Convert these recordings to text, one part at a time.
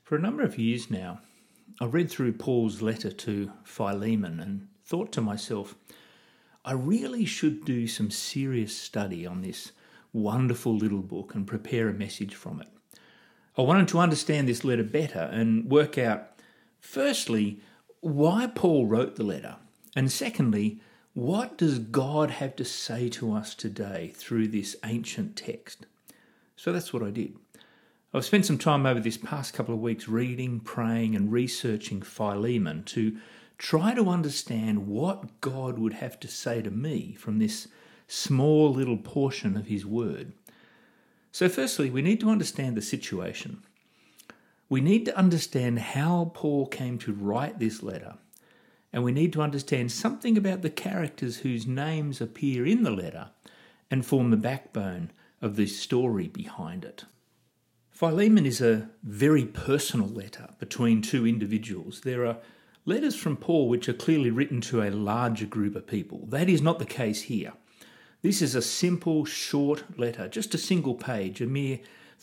For a number of years now, I've read through Paul's letter to Philemon and thought to myself, I really should do some serious study on this wonderful little book and prepare a message from it. I wanted to understand this letter better and work out, firstly, why Paul wrote the letter, and secondly, what does God have to say to us today through this ancient text? So that's what I did. I've spent some time over this past couple of weeks reading, praying and researching Philemon to try to understand what God would have to say to me from this small little portion of his word. So firstly, we need to understand the situation. We need to understand how Paul came to write this letter, and we need to understand something about the characters whose names appear in the letter and form the backbone of the story behind it. Philemon is a very personal letter between two individuals. There are letters from Paul which are clearly written to a larger group of people. That is not the case here. This is a simple, short letter, just a single page, a mere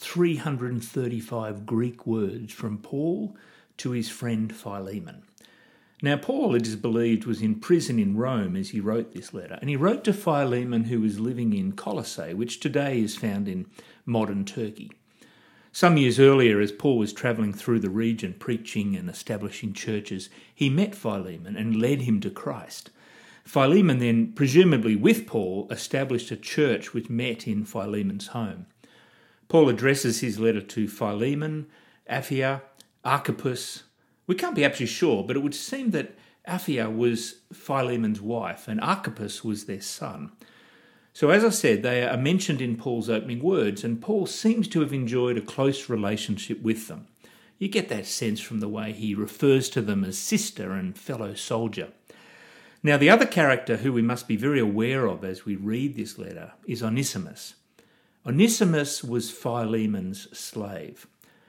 335 Greek words from Paul to his friend Philemon. Now, Paul, it is believed, was in prison in Rome as he wrote this letter, and he wrote to Philemon, who was living in Colossae, which today is found in modern Turkey. Some years earlier, as Paul was travelling through the region preaching and establishing churches, he met Philemon and led him to Christ. Philemon then, presumably with Paul, established a church which met in Philemon's home. Paul addresses his letter to Philemon, Apphia, Archippus. We can't be absolutely sure, but it would seem that Apphia was Philemon's wife and Archippus was their son. So as I said, they are mentioned in Paul's opening words, and Paul seems to have enjoyed a close relationship with them. You get that sense from the way he refers to them as sister and fellow soldier. Now, the other character who we must be very aware of as we read this letter is Onesimus. Onesimus was Philemon's slave.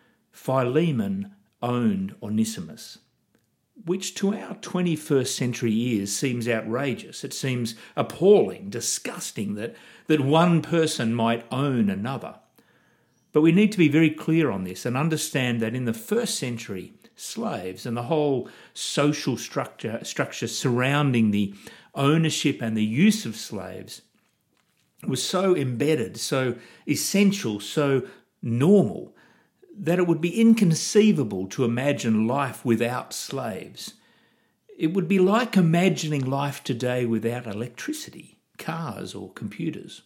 Philemon owned Onesimus, which to our 21st century ears seems outrageous. It seems appalling, disgusting that one person might own another. But we need to be very clear on this and understand that in the first century, slaves and the whole social structure surrounding the ownership and the use of slaves was so embedded, so essential, so normal, that it would be inconceivable to imagine life without slaves. It would be like imagining life today without electricity, cars or computers.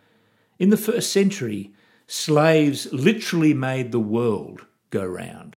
In the first century, slaves literally made the world go round.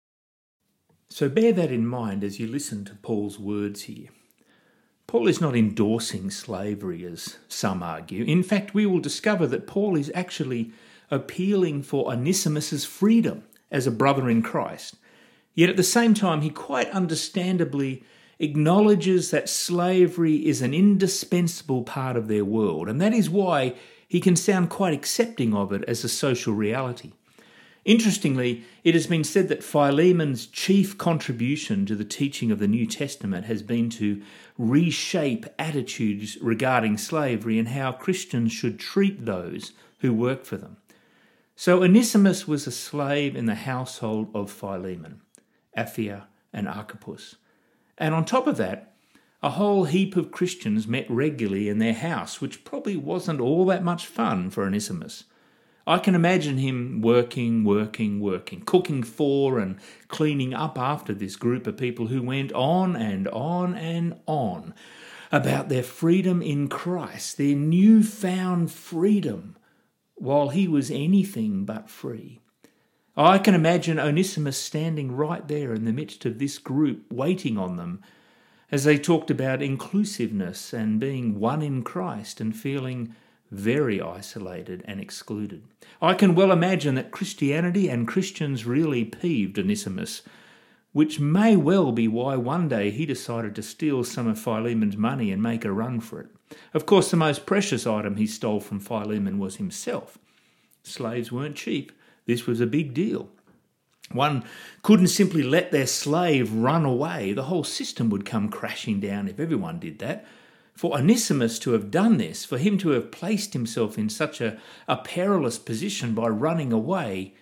So bear that in mind as you listen to Paul's words here. Paul is not endorsing slavery, as some argue. In fact, we will discover that Paul is actually appealing for Onesimus's freedom as a brother in Christ. Yet at the same time, he quite understandably acknowledges that slavery is an indispensable part of their world, and that is why he can sound quite accepting of it as a social reality. Interestingly, it has been said that Philemon's chief contribution to the teaching of the New Testament has been to reshape attitudes regarding slavery and how Christians should treat those who work for them. So Onesimus was a slave in the household of Philemon, Apphia and Archippus. And on top of that, a whole heap of Christians met regularly in their house, which probably wasn't all that much fun for Onesimus. I can imagine him working, cooking for and cleaning up after this group of people who went on and on and on about their freedom in Christ, their newfound freedom, while he was anything but free. I can imagine Onesimus standing right there in the midst of this group, waiting on them, as they talked about inclusiveness and being one in Christ and feeling very isolated and excluded. I can well imagine that Christianity and Christians really peeved Onesimus, which may well be why one day he decided to steal some of Philemon's money and make a run for it. Of course, the most precious item he stole from Philemon was himself. Slaves weren't cheap. This was a big deal. One couldn't simply let their slave run away. The whole system would come crashing down if everyone did that. For Onesimus to have done this, for him to have placed himself in such a perilous position by running away,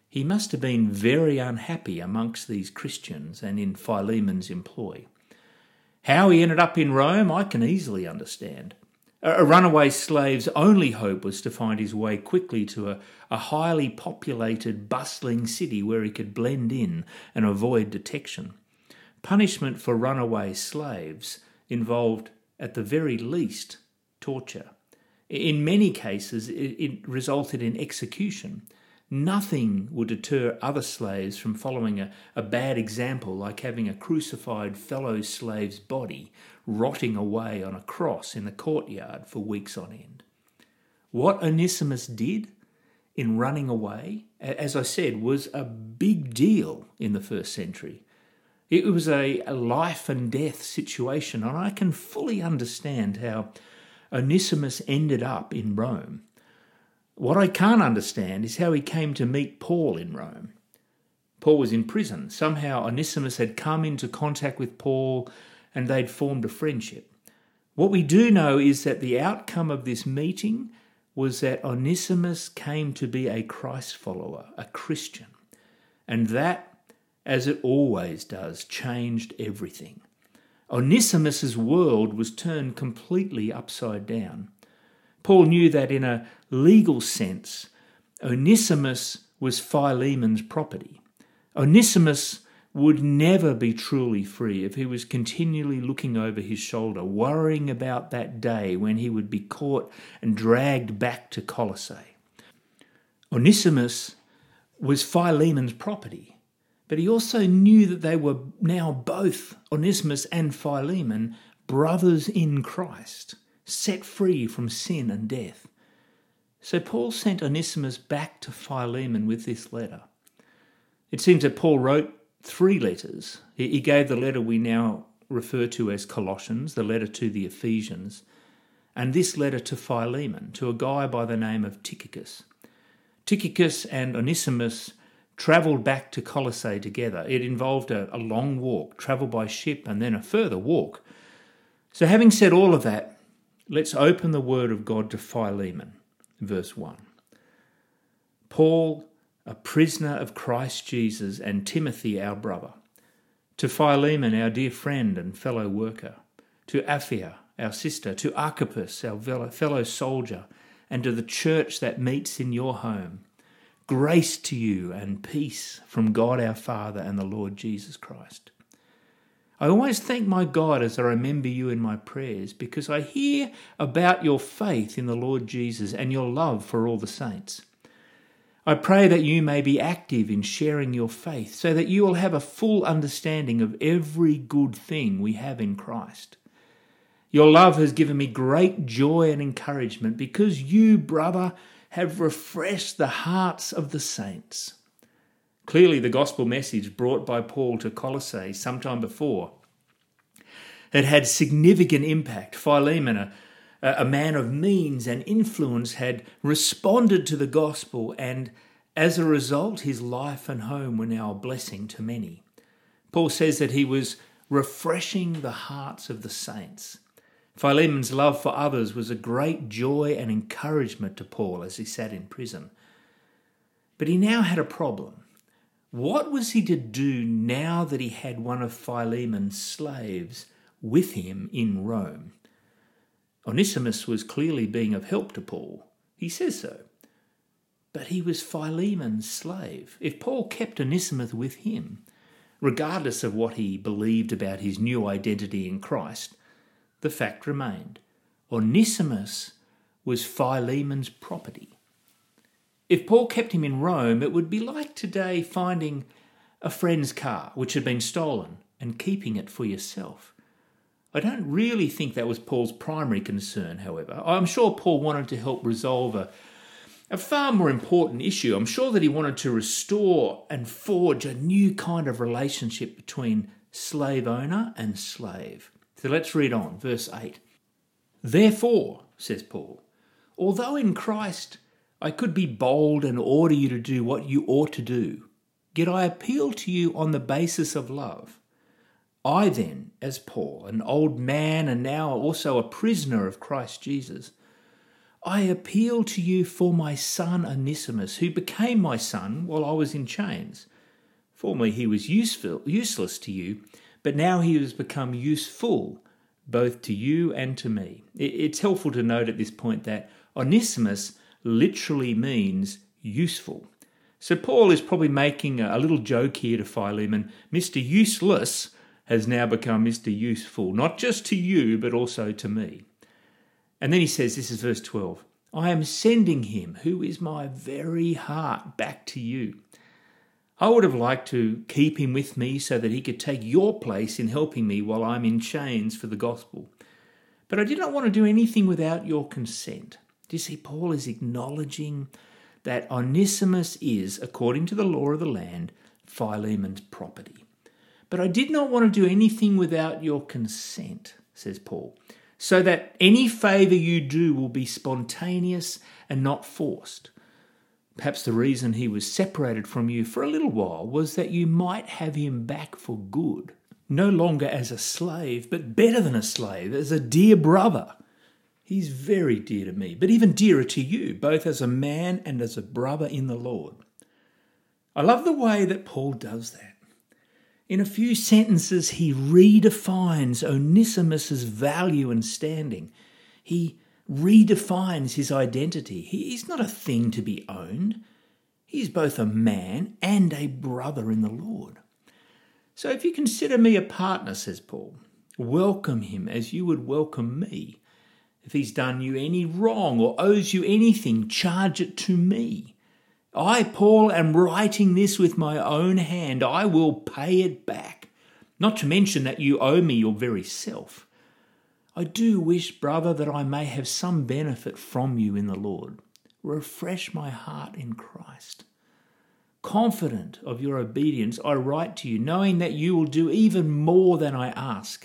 He must have been very unhappy amongst these Christians and in Philemon's employ. How he ended up in Rome, I can easily understand. A runaway slave's only hope was to find his way quickly to a highly populated, bustling city where he could blend in and avoid detection. Punishment for runaway slaves involved, at the very least, torture. In many cases, it resulted in execution. Nothing would deter other slaves from following a bad example, like having a crucified fellow slave's body rotting away on a cross in the courtyard for weeks on end. What Onesimus did in running away, as I said, was a big deal in the first century. It was a life and death situation, and I can fully understand how Onesimus ended up in Rome. What I can't understand is how he came to meet Paul in Rome. Paul was in prison. Somehow Onesimus had come into contact with Paul and they'd formed a friendship. What we do know is that the outcome of this meeting was that Onesimus came to be a Christ follower, a Christian. And that, as it always does, changed everything. Onesimus's world was turned completely upside down. Paul knew that in a legal sense, Onesimus was Philemon's property. Onesimus would never be truly free if he was continually looking over his shoulder, worrying about that day when he would be caught and dragged back to Colossae. Onesimus was Philemon's property, but he also knew that they were now both, Onesimus and Philemon, brothers in Christ, set free from sin and death. So Paul sent Onesimus back to Philemon with this letter. It seems that Paul wrote 3 letters. He gave the letter we now refer to as Colossians, the letter to the Ephesians, and this letter to Philemon, to a guy by the name of Tychicus. Tychicus and Onesimus travelled back to Colossae together. It involved a long walk, travel by ship, and then a further walk. So having said all of that, let's open the word of God to Philemon, verse 1. Paul, a prisoner of Christ Jesus, and Timothy, our brother, to Philemon, our dear friend and fellow worker, to Apphia, our sister, to Archippus, our fellow soldier, and to the church that meets in your home, grace to you and peace from God our Father and the Lord Jesus Christ. I always thank my God as I remember you in my prayers, because I hear about your faith in the Lord Jesus and your love for all the saints. I pray that you may be active in sharing your faith, so that you will have a full understanding of every good thing we have in Christ. Your love has given me great joy and encouragement, because you, brother, have refreshed the hearts of the saints. Clearly, the gospel message brought by Paul to Colossae sometime before had significant impact. Philemon, a man of means and influence, had responded to the gospel, and as a result, his life and home were now a blessing to many. Paul says that he was refreshing the hearts of the saints. Philemon's love for others was a great joy and encouragement to Paul as he sat in prison. But he now had a problem. What was he to do now that he had one of Philemon's slaves with him in Rome? Onesimus was clearly being of help to Paul. He says so. But he was Philemon's slave. If Paul kept Onesimus with him, regardless of what he believed about his new identity in Christ, the fact remained: Onesimus was Philemon's property. If Paul kept him in Rome, it would be like today finding a friend's car which had been stolen and keeping it for yourself. I don't really think that was Paul's primary concern, however. I'm sure Paul wanted to help resolve a far more important issue. I'm sure that he wanted to restore and forge a new kind of relationship between slave owner and slave. So let's read on, verse 8. Therefore, says Paul, although in Christ I could be bold and order you to do what you ought to do, yet I appeal to you on the basis of love. I then, as Paul, an old man and now also a prisoner of Christ Jesus, I appeal to you for my son Onesimus, who became my son while I was in chains. Formerly he was useless to you, but now he has become useful both to you and to me. It's helpful to note at this point that Onesimus literally means useful. So Paul is probably making a little joke here to Philemon. Mr. Useless has now become Mr. Useful, not just to you, but also to me. And then he says, this is verse 12, I am sending him, who is my very heart, back to you. I would have liked to keep him with me so that he could take your place in helping me while I'm in chains for the gospel. But I did not want to do anything without your consent. Do you see, Paul is acknowledging that Onesimus is, according to the law of the land, Philemon's property. But I did not want to do anything without your consent, says Paul, so that any favour you do will be spontaneous and not forced. Perhaps the reason he was separated from you for a little while was that you might have him back for good, no longer as a slave, but better than a slave, as a dear brother. He's very dear to me, but even dearer to you, both as a man and as a brother in the Lord. I love the way that Paul does that. In a few sentences, he redefines Onesimus's value and standing. He redefines his identity. He's not a thing to be owned. He's both a man and a brother in the Lord. So if you consider me a partner, says Paul, welcome him as you would welcome me. If he's done you any wrong or owes you anything, charge it to me. I, Paul, am writing this with my own hand. I will pay it back. Not to mention that you owe me your very self. I do wish, brother, that I may have some benefit from you in the Lord. Refresh my heart in Christ. Confident of your obedience, I write to you, knowing that you will do even more than I ask.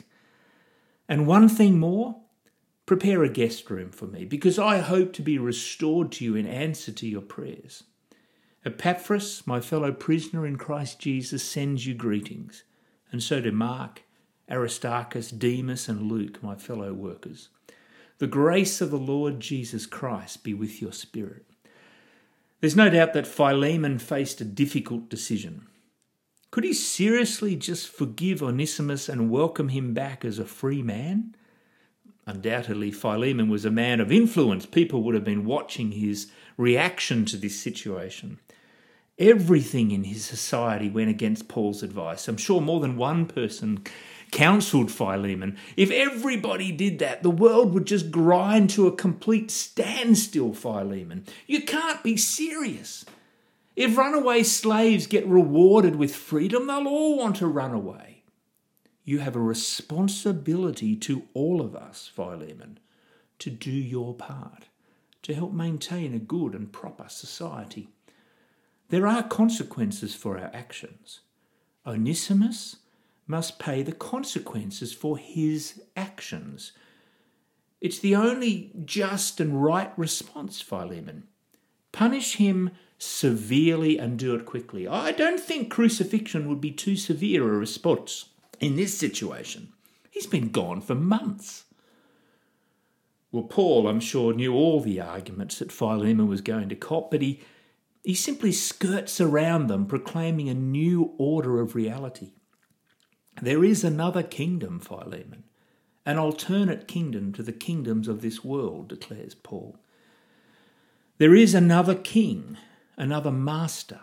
And one thing more, prepare a guest room for me, because I hope to be restored to you in answer to your prayers. Epaphras, my fellow prisoner in Christ Jesus, sends you greetings, and so do Mark, Aristarchus, Demas, and Luke, my fellow workers. The grace of the Lord Jesus Christ be with your spirit. There's no doubt that Philemon faced a difficult decision. Could he seriously just forgive Onesimus and welcome him back as a free man? Undoubtedly, Philemon was a man of influence. People would have been watching his reaction to this situation. Everything in his society went against Paul's advice. I'm sure more than one person counselled Philemon. If everybody did that, the world would just grind to a complete standstill, Philemon. You can't be serious. If runaway slaves get rewarded with freedom, they'll all want to run away. You have a responsibility to all of us, Philemon, to do your part, to help maintain a good and proper society. There are consequences for our actions. Onesimus must pay the consequences for his actions. It's the only just and right response, Philemon. Punish him severely and do it quickly. I don't think crucifixion would be too severe a response in this situation. He's been gone for months. Well, Paul, I'm sure, knew all the arguments that Philemon was going to cop, but he simply skirts around them, proclaiming a new order of reality. There is another kingdom, Philemon, an alternate kingdom to the kingdoms of this world, declares Paul. There is another king, another master,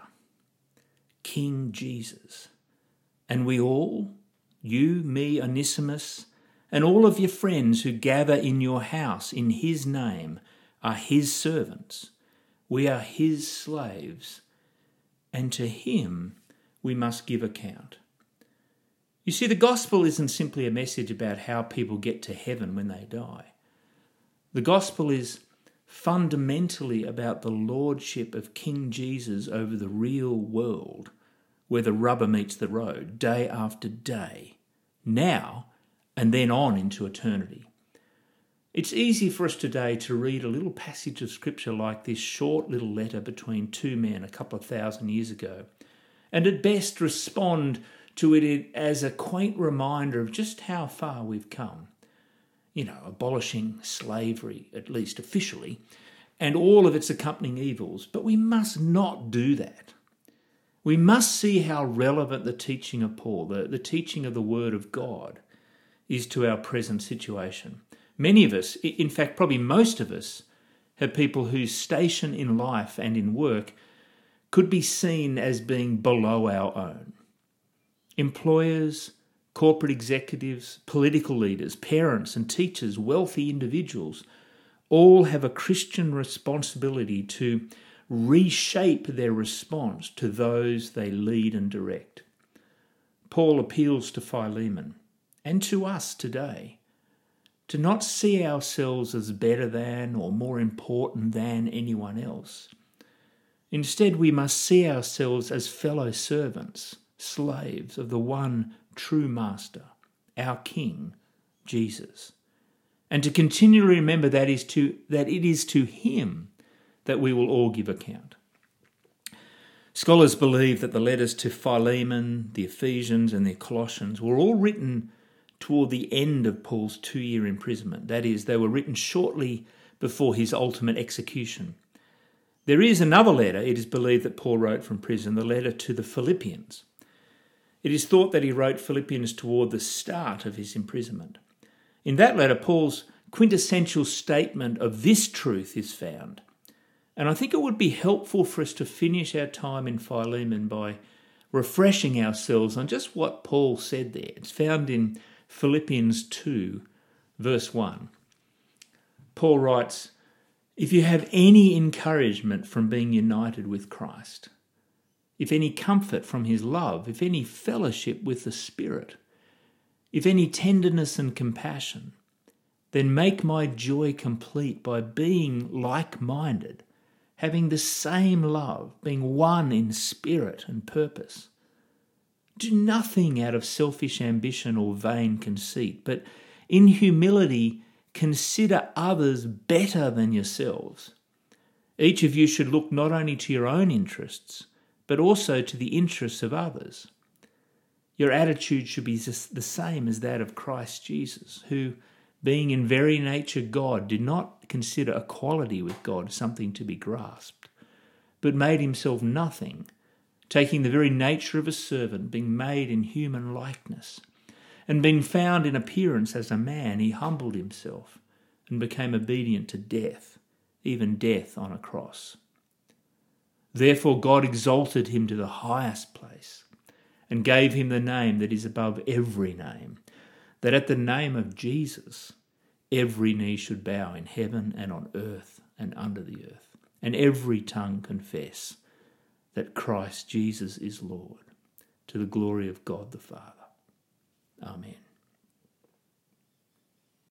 King Jesus. And we all, you, me, Onesimus, and all of your friends who gather in your house in his name are his servants. We are his slaves, and to him we must give account. You see, the gospel isn't simply a message about how people get to heaven when they die. The gospel is fundamentally about the lordship of King Jesus over the real world, where the rubber meets the road, day after day, now and then on into eternity. It's easy for us today to read a little passage of scripture like this short little letter between two men a couple of thousand years ago, and at best respond to it as a quaint reminder of just how far we've come. Abolishing slavery, at least officially, and all of its accompanying evils, but we must not do that. We must see how relevant the teaching of Paul, the teaching of the Word of God, is to our present situation. Many of us, in fact probably most of us, have people whose station in life and in work could be seen as being below our own. Employers, corporate executives, political leaders, parents and teachers, wealthy individuals, all have a Christian responsibility to reshape their response to those they lead and direct. Paul appeals to Philemon and to us today to not see ourselves as better than or more important than anyone else. Instead, we must see ourselves as fellow servants, slaves of the one true Master, our King, Jesus. And to continually remember that it is to him that we will all give account. Scholars believe that the letters to Philemon, the Ephesians and the Colossians were all written toward the end of Paul's 2-year imprisonment. That is, they were written shortly before his ultimate execution. There is another letter, it is believed, that Paul wrote from prison, the letter to the Philippians. It is thought that he wrote Philippians toward the start of his imprisonment. In that letter, Paul's quintessential statement of this truth is found. And I think it would be helpful for us to finish our time in Philemon by refreshing ourselves on just what Paul said there. It's found in Philippians 2, verse 1. Paul writes, "If you have any encouragement from being united with Christ, if any comfort from his love, if any fellowship with the Spirit, if any tenderness and compassion, then make my joy complete by being like-minded, having the same love, being one in spirit and purpose. Do nothing out of selfish ambition or vain conceit, but in humility consider others better than yourselves. Each of you should look not only to your own interests, but also to the interests of others. Your attitude should be the same as that of Christ Jesus, who, being in very nature God, did not consider equality with God something to be grasped, but made himself nothing, taking the very nature of a servant, being made in human likeness, and being found in appearance as a man, he humbled himself and became obedient to death, even death on a cross. Therefore God exalted him to the highest place and gave him the name that is above every name, that at the name of Jesus every knee should bow in heaven and on earth and under the earth, and every tongue confess that Christ Jesus is Lord, to the glory of God the Father. Amen.